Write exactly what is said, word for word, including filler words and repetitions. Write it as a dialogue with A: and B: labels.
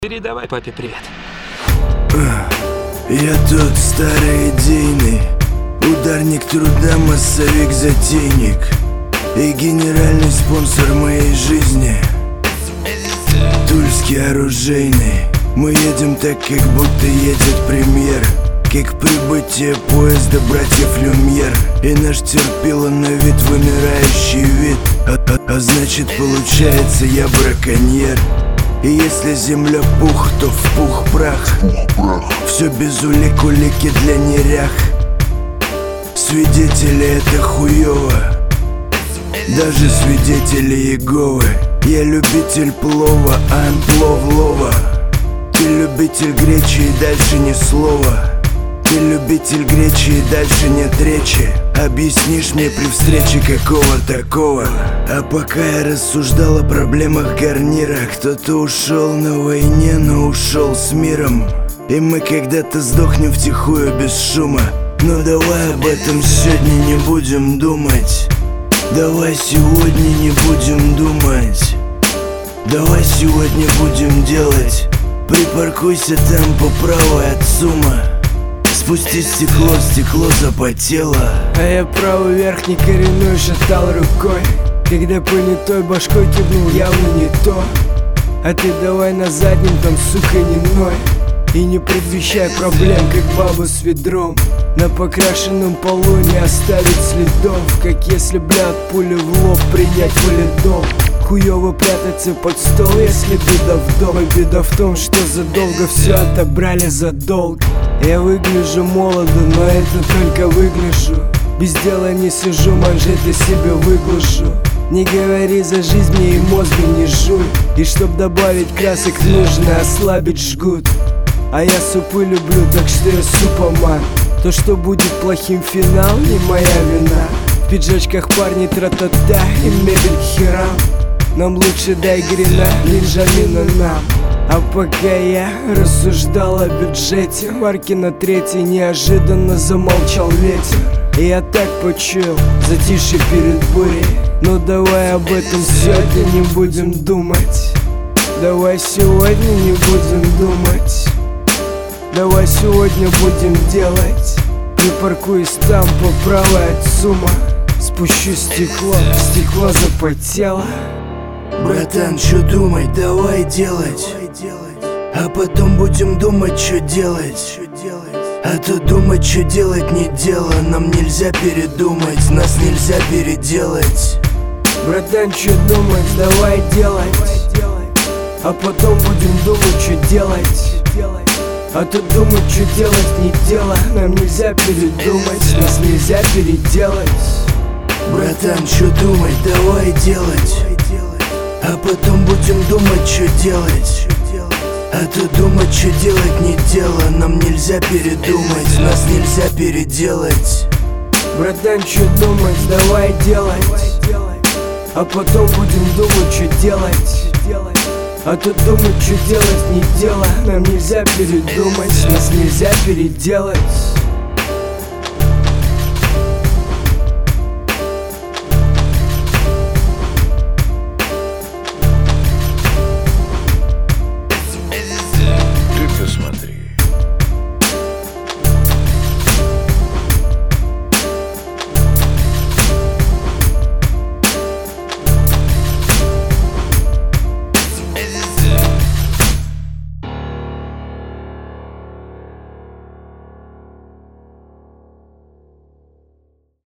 A: Передавай папе привет.
B: Я тот старый идейный ударник труда, массовик-затейник и генеральный спонсор моей жизни Тульский оружейный. Мы едем так, как будто едет премьер, как прибытие поезда братьев Люмьер. И наш терпило на вид вымирающий вид, а, а, а значит получается я браконьер. И если земля пух, то в пух прах. Все без улик, улики для нерях. Свидетели это хуёво, даже свидетели Иеговы. Я любитель плова, а плов лова. Ты любитель гречи и дальше ни слова. Ты любитель гречи и дальше нет речи. Объяснишь мне при встрече какого такого? А пока я рассуждал о проблемах гарнира, кто-то ушел на войне, но ушел с миром. И мы когда-то сдохнем втихую без шума. Но давай об этом сегодня не будем думать. Давай сегодня не будем думать. Давай сегодня будем делать. Припаркуйся там по правой от сумма. Спусти стекло, стекло запотело.
C: А я правый верхний коренной шатал рукой, когда понятой башкой кивнул явно не то. А ты давай на заднем там, сука, не ной. И не предвещай проблем, как баба с ведром. На покрашенном полу не оставить следов, как если, бля, от пули в лоб принять валидол. Хуёво прятаться под стол, если беда в дом. А беда в том, что задолго все отобрали за долг. Я выгляжу молодо, но это только выгляжу. Без дела не сижу, манжеты себе выглажу. Не говори за жизнь, мне и мозга не жуй. И чтоб добавить красок, нужно ослабить жгут. А я супы люблю, так что я супоман. То, что будет плохим финал, не моя вина. В пиджачках парни тра-та-та и мебель к херам. Нам лучше дай грина, Бенджамина нам. А пока я рассуждал о бюджете, марки на третьей неожиданно замолчал ветер. И я так почуял затишье перед бурей. Но давай об этом сегодня не будем думать. Давай сегодня не будем думать. Давай сегодня будем делать. Припаркуюсь там по правой от сумма. Спущу стекло, стекло запотело.
B: Братан, чё думать, давай делать. А потом будем думать, что делать. А то думать, что делать, не дело. Нам нельзя передумать, нас нельзя переделать.
C: Братан, чё думать, давай делать. А потом будем думать, что делать. А то думать, что делать, не дело. Нам нельзя передумать, нас нельзя переделать.
B: Братан, чё думать, давай делать. А потом будем думать, что делать. А то думать, что делать, не дело. Нам нельзя передумать, нас нельзя переделать.
C: Братан, чё думать, давай делать. А потом будем думать, что делать. А то думать, что делать, не дело. Нам нельзя передумать, нас нельзя переделать.